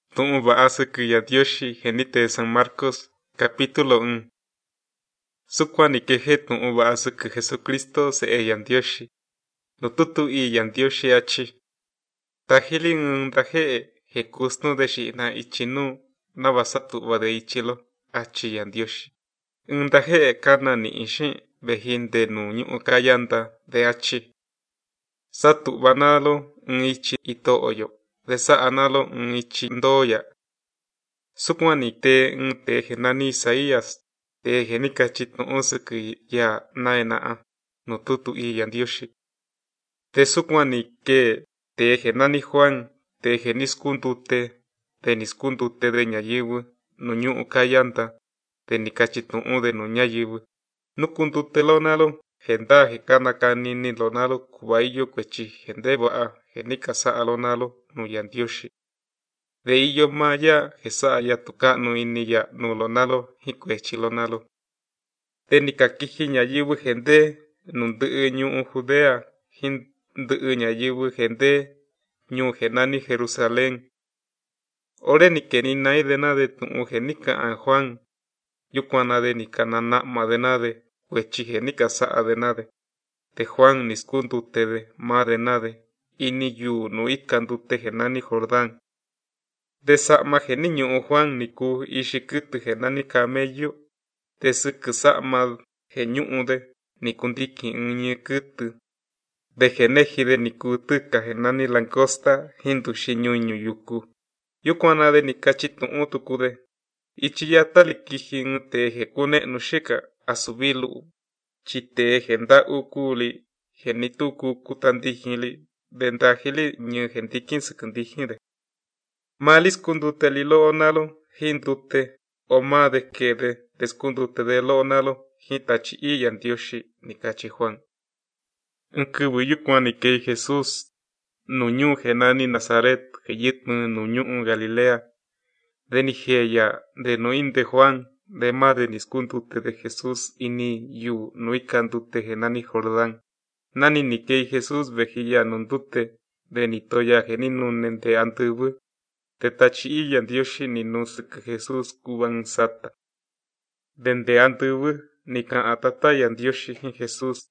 Tu'un va'a sɨkɨ Yandioxi genite San Marcos capítulo 1. Sukwani keje tu'un va'a sɨkɨ Jesucristo se'e Yandioxi. Nututu i Yandioxi achi. Tajili ndaje'e jekusnude xi'na ichinu nava satu'vade ichilo achi Yandioxi. Ndaje'e kana ni ixin bejinde nu ñu'u kayanda de achi. Satu'vanalo ichi ito'oyo. Desa'analo ichi ndoya. Sukwani te genani Isaías te genikachi tu'un sɨkɨ ya naena'a nututu i Yandioxi. Te sukwani ke te genani Juan te geniskundute te niskundute de ñayɨvɨ nu ñu'u kayanda te nikachi tu'un de nu ñayɨvɨ. Nukundute lonalo genda gekanakanini lonalo kuvaillo kuechi gende va'a genikasa'a lonalo nu Yandioxi. De iyo maya gesa'a ya tuka'nu ini ya nu lonalo jikuechi lonalo. Te nikakiji ñayɨvɨ gende nu ndɨ'ɨ ñu'u Judea ndɨ'ɨ ñayɨvɨ gende ñuu genani Jerusalén. Ore nikenina'i denade tu'un genika'an Juan yukuanade nikanana'ma denade kuechi genikasa'a denade. Te Juan niskundutede ma denade ini yuu nu ikandute genani Jordán. De sa'ma geniñu'u Juan niku ixi kɨtɨ genani camello. Te sɨkɨ sa'ma geñu'ude nikundikin ñɨ kɨtɨ. De genejide niku tɨka genani langosta jinduxi ñuñu yuku. Yukuanade nikachi tu'un tukude. Ichi yatali kiji te gekune'nu xika asubilu'u. Chite genda'u kuli genituku kutandijinli de ndajili ñɨ gendikin sɨkɨndijinde. Malis kundute li lo'onalo jindute o made kede deskundute de lo'onalo jitachi i Yandioxi nikachi Juan. Nkɨvɨ yukuani kei Jesus nu ñuu genani Nazaret geyɨtnɨ nu ñu'u Galilea. De nijeya de nu inde Juan de made niskundute de Jesus ini yu nu ikandute genani Jordán. Nani nikei Jesus vejiya nundute de nitoya geninune de andɨvɨ. Te tachi i Yandioxi ni nu sɨkɨ Jesus kuvan sata. Dende andɨvɨ nika'an tata Yandioxi jin Jesus.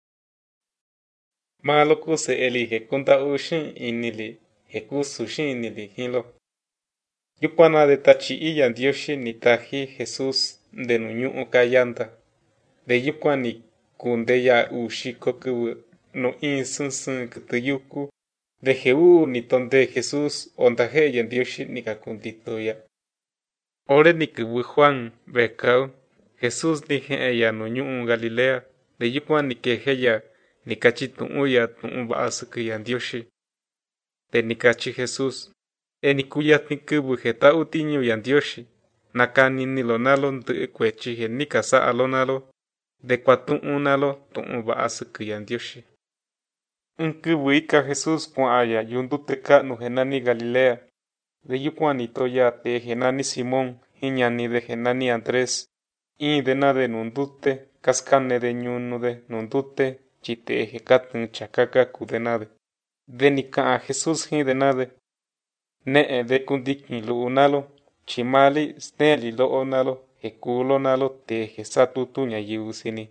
Maloku se'eli jekunda'u xin inili jekusu xin inili jinlo. Yukuanade tachi i Yandioxi nitaji Jesus de nu ñu'u kayanda. De yukuani kundeya uxiko kɨvɨ nu in sɨnsɨn kɨtɨ yuku. De jeu nitonde Jesus ondaje Yandioxi nikakunditoya. Ore nikɨvɨ Juan bekau Jesus nije'eya nu ñu'u Galilea. De yukuan nikejeya nikachi tu'unya tu'un va'a sɨkɨ Yandioxi. Te nikachi Jesus enikuyatni kɨvɨ jeta'u tiñu Yandioxi. Nakanini lonalo ndɨ'ɨ kuechi genikasa'a lonalo de kuatu'unalo tu'un va'a sɨkɨ Yandioxi. Nkɨvɨ ika Jesus kua'aya yundute ka'nu genani Galilea. De yukuan nitoya te genani Simón jiñanide genani Andrés. In denade nundute kaskanede ñunude nundute chite jekatɨn chakakaku denade. De nika'an Jesus jin denade. Ne'e de kundikin lu'unalo chimali sneli lo'onalo jekulonalo te jesatutu ñayɨvɨ sini.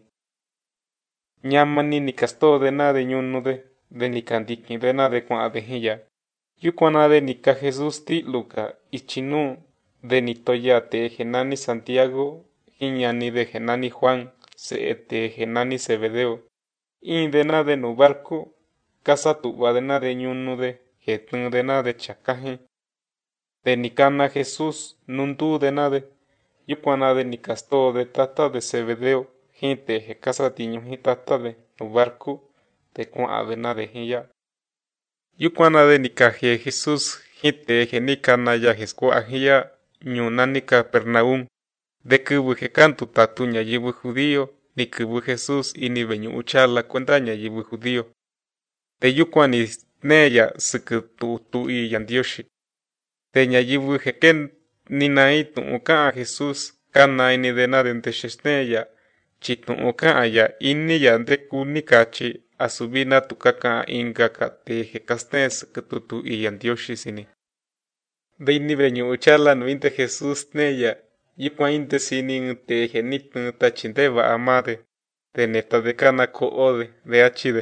Ñamani nikasto denade ñunude de nikandikin denade kua'ade jinya. Yukuanade nika Jesus ti'luka ichinu de nitoya te genani Santiago jiñanide genani Juan se'e te genani Zebedeo. In denade nu barku kasatu'va denade ñunude jetɨn denade chakajin. De nikana Jesus nundu denade. Yukuanade nikasto de tata de Zebedeo jinte jekasatiñu jin tatade nu barku te kua'an denade jinya. Yukuanade nikaje Jesus jinte genikanaya jeskua'a jinya ñuu nani Capernaum. De kɨvɨ jekantu tatu ñayɨvɨ judío nikɨvɨ Jesus ini veñu'u chala kuenda ñayɨvɨ judío. Te yukuani neya sɨkɨ tu'u i Yandioxi. Te ñayɨvɨ jekenina'i tu'un ka'an Jesus kanaini denade ndexexneya chi tu'un ka'anya iniya ndeku nikachi asubina tukaka'an ingaka te jekasne sɨkɨ tutu i Yandioxi sini. Veini veñu uchala no inte Jesús neya. Yukwa inte sinin te genitun tachindeva amade. De neta de cana koode de achide.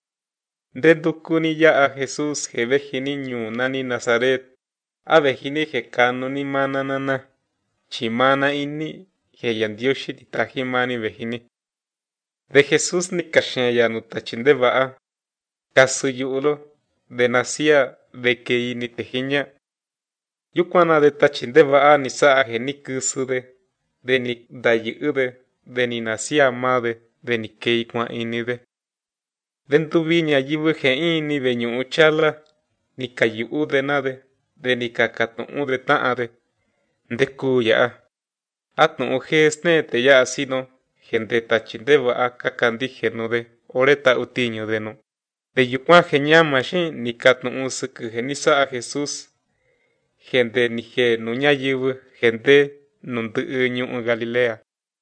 De dukuni ya a Jesús jevejini ñu nani Nazaret. Avejini jekano ni mananana. Chimana inni jeyandioshi titahimani vejini. De Jesús ni kasheya no tachindeva a. Kasuyulo. De nacia de que ini tejiña. Yukwana de tachindeva a ni saa geni kusude. De ni dayude. De ni nacia amade. De ni keikwa inide. Dentu viña yibu je ini veñu uchala. Ni kayu de nade. De ni kakatu de taade. De kuya. Atnu ujesne te ya asino. Gente tachindeva a kakandijeno de. Oreta utiño de no. De yukwa genyama shin ni katnu usuku genisa a Jesús. Gente ni je nuña yibu. Gente nundu ñu Galilea.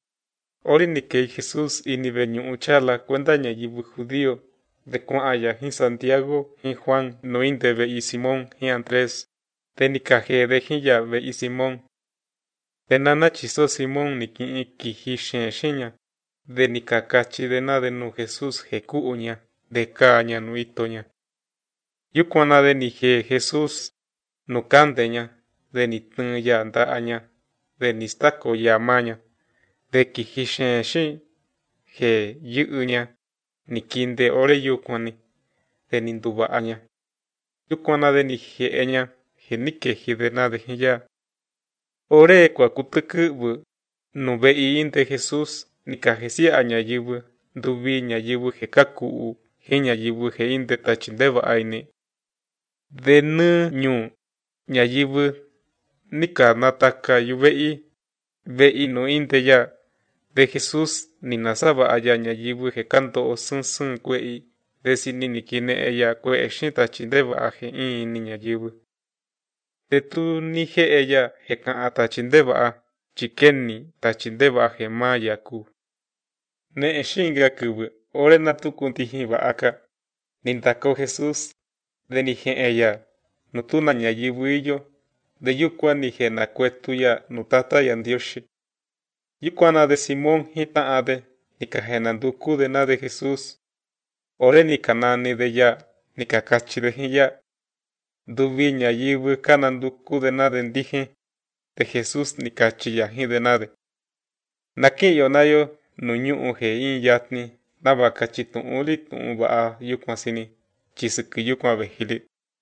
Ori ni que Jesús ini veñu uchala cuendaña yibu judío. De cuaya en Santiago, en Juan, no inte ve y Simón, en Andrés. De ni caje de hilla ve y Simón. De nana chiso Simón ni ki hishen. De ni kakachi de nade no Jesús jekuuña. De caña no itoña. Yukwana de ni je Jesús no candeña. De ni tunya andaaña. De ni stako yamaña. De ki hishen je yuuña. Ni kinde ore yukwani. De ni ndubaaña. Yukwana de ni jeeña. Je ni keji de nade hiya. Ore kwa kutukubu. No ve inte Jesús. Ni kajesia aña yibu. Dubiña yibu je kakuu. Hiña yibu je inte tachindeva aini. De nu ñu. Ña yibu. Ni ka nataka yu vei. Vei no inte ya. De Jesús ni nasaba allá ñayibu je canto o sun kwei. De sini ni kine ella kwe shinta chindeva aje ni ñayibu. De tu ni je ella je kan ata chindeva a. Chikeni ta chindeva aje maya ku. Ne shinga kubu. Ore natu kuntijiva aka. Nintako Jesús. De ni je ella. Nutuna ñayibu iyo. De yukwa ni je na kwetuya nutata yandioshi. Yukwana de Simón hita ade, ni kajenanduku de na de Jesús. Ore ni kanani de ya, ni kakachi de hiya. Dubiña yibu kananduku de na de ndije, de Jesús ni kachi yahi de nade. Naki yonayo, nuñu uje in yatni, naba kachi tuuli tuuba yukwa sini, chisuku yukwa vejili.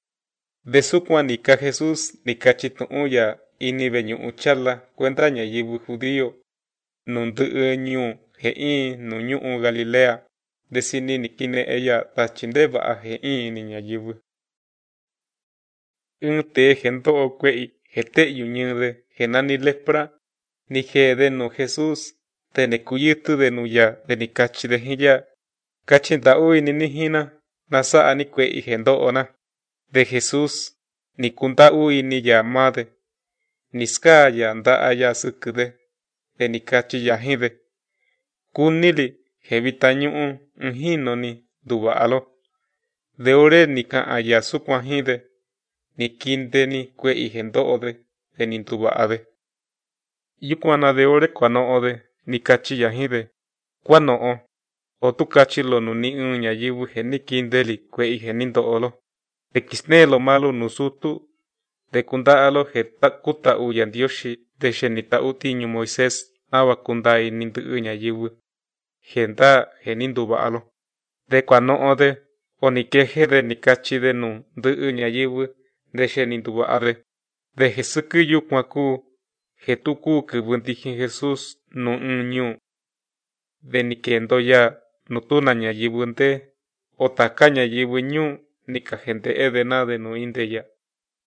De sukwa ni ka Jesús ni kachi tuuya, ini veñu uchala, cuendaña yibu judío. Nundu ñu je no ñu Galilea. De sini ni kine ella tachindeva a je ni ñayibu. Te gento o kwei jete yuñude genani lepra. Ni je de no Jesús. Te ne kuyitu de nuya de ni kachi de hiya. Kachinda ui ni nihina. Nasa ani kwei gento ona. De Jesús. Ni kunda ui ni yamade. Niska ya nda aya sukude. De ni kachi yahide. Kunili jevita ñuu hino ni dubaalo. De ore ni ka aya sukwahide. Ni kinde ni kwe igendo ode. De ni dubaade. Yukwana de ore kwano ode. Ni kachi yahide. Kwano o. O tu kachi lo nu ni ñayibu je ni kindeli kwe igenindo olo. De kisne lo malo nusutu. De kundaalo je takuta uyandioshi. De shenita utiñu Moisés. Nawa kundai nindu ñayibu. Genta genindu baalo. De kwano ode. Onikeje de nikachi de nu ndu ñayibu. De shenindu baade. De Jesuku yukwaku. Jetuku kubundiji Jesús nu ñu. De nikendo ya nutuna ñayibu nde. Otaka ñayibu ñu. Nika gente edena de nu inde ya.